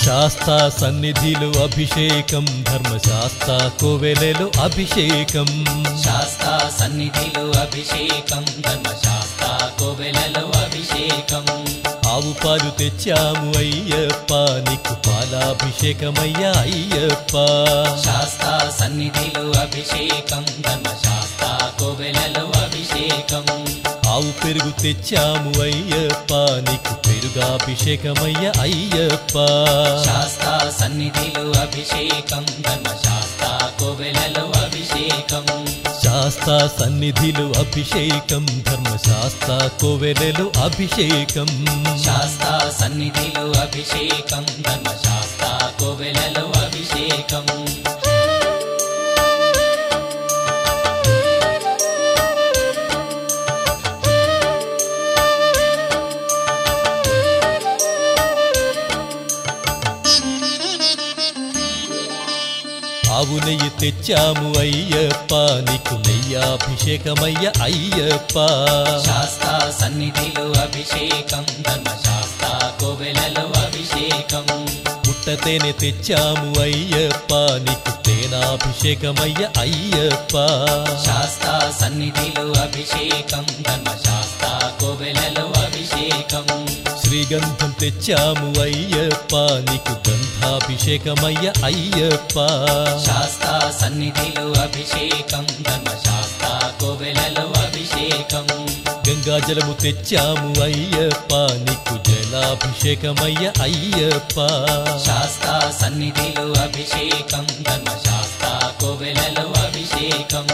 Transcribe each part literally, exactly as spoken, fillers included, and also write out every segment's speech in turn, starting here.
శాస్తా సన్నిధిలో అభిషేకం ధర్మశాస్త్ర కోవెలలో అభిషేకం శాస్తా సన్నిధిలో అభిషేకం ధర్మశాస్త్ర కోవెలలో అభిషేకం ఆవు పాలు తెచ్చాము అయ్యప్ప నీకు పాలాభిషేకమయ్యా అయ్యప్ప శాస్తా సన్నిధిలో అభిషేకం ధర్మశాస్త్ర కోవెలలో అభిషేకం ఆవు పెరుగు తెచ్చాము అయ్యప్ప నీకు పెరుగాభిషేకమయ్యా అయ్యప్ప శాస్తా సన్నిధిలో అభిషేకం ధర్మశాస్త్ర కోవెలలో అభిషేకం శాస్తా సన్నిధిలో అభిషేకం ధర్మశాస్త్ర కోవెలలో అభిషేకం శాస్తా సన్నిధిలో అభిషేకం ధర్మశాస్త్ర కోవెలలో అభిషేకం ఆవు నెయ్యి తెచ్చాము అయ్యప్ప నీకు నెయ్యాభిషేకమయ్య అయ్యప్ప శాస్తా సన్నిధిలో అభిషేకం ధర్మశాస్త్ర కోవెలలో అభిషేకం పుట్టతేనె తెచ్చాము అయ్యప్ప నీకు తేనాభిషేకమయ్య అయ్యప్ప శాస్తా సన్నిధిలో అభిషేకం ధర్మశాస్త్ర కోవెలలో అభిషేకం శ్రీగంధం తెచ్చాము అయ్యప్ప నీకు గంధాభిషేకమయ్య అయ్యప్ప శాస్తా సన్నిధిలో అభిషేకం ధర్మశాస్త్ర కోవెలలో అభిషేకం గంగాజలము తెచ్చాము అయ్యప్ప నీకు జలాభిషేకమయ్య అయ్యప్ప శాస్తా సన్నిధిలో అభిషేకం ధర్మశాస్త్ర కోవెలలో అభిషేకం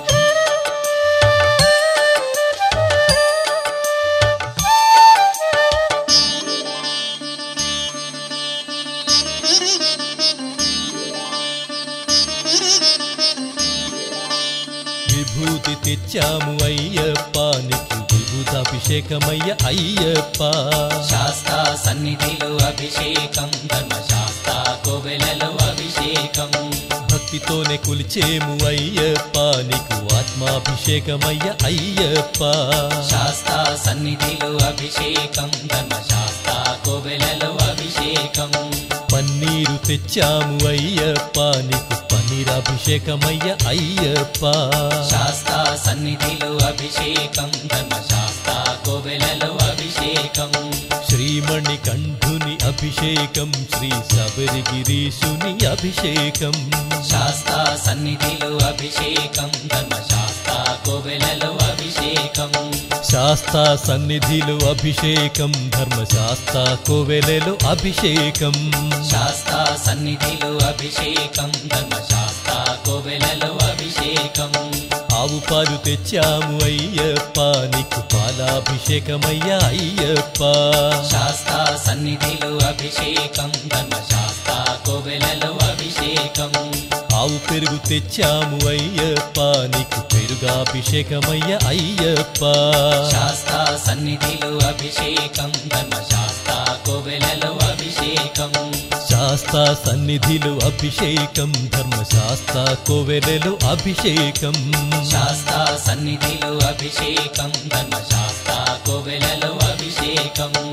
విభూతి తెచ్చాము అయ్యప్ప నీకు విభూతాభిషేకమయ్య అయ్యప్ప శాస్తా సన్నిధిలో అభిషేకం ధర్మశాస్త్ర కోవెలలో అభిషేకం భక్తితోనే కొలిచేము అయ్యప్ప నీకు ఆత్మాభిషేకమయ్య అయ్యప్ప శాస్తా సన్నిధిలో అభిషేకం ధర్మశాస్త్ర కోవెలలో అభిషేకం పన్నీరు తెచ్చాము అయ్యప్ప నీకు పన్నీరాభిషేకమయ్య అయ్యప్ప శాస్తా సన్నిధిలో అభిషేకం ధర్మశాస్త్ర కోవెలలో అభిషేకం శ్రీమణి కంఠుని అభిషేకం శ్రీ శబరిగిరీశుని అభిషేకం శాస్తా సన్నిధిలో అభిషేకం ధర్మశాస్త్ర కోవెలలో అభిషేకం శాస్తా సన్నిధిలో అభిషేకం ధర్మశాస్త్ర కోవెలలో అభిషేకం శాస్తా సన్నిధిలో అభిషేకం ధర్మశాస్త్ర కోవెలలో అభిషేకం ఆవు పాలు తెచ్చాము అయ్యప్ప నీకు పాలాభిషేకమయ్య అయ్యప్ప శాస్తా సన్నిధిలో అభిషేకం ధర్మశాస్త్ర కోవెలలో అభిషేకం ఆవు పెరుగు తెచ్చాము అయ్యప్ప నీకు పెరుగాభిషేకమయ్య అయ్యప్ప శాస్తా సన్నిధిలో అభిషేకం ధర్మశాస్త్ర కోవెలలో అభిషేకం శాస్తా సన్నిధిలో అభిషేకం ధర్మశాస్త్ర కోవెలలో అభిషేకం శాస్తా సన్నిధిలో అభిషేకం ధర్మశాస్త్ర కోవెలలో అభిషేకం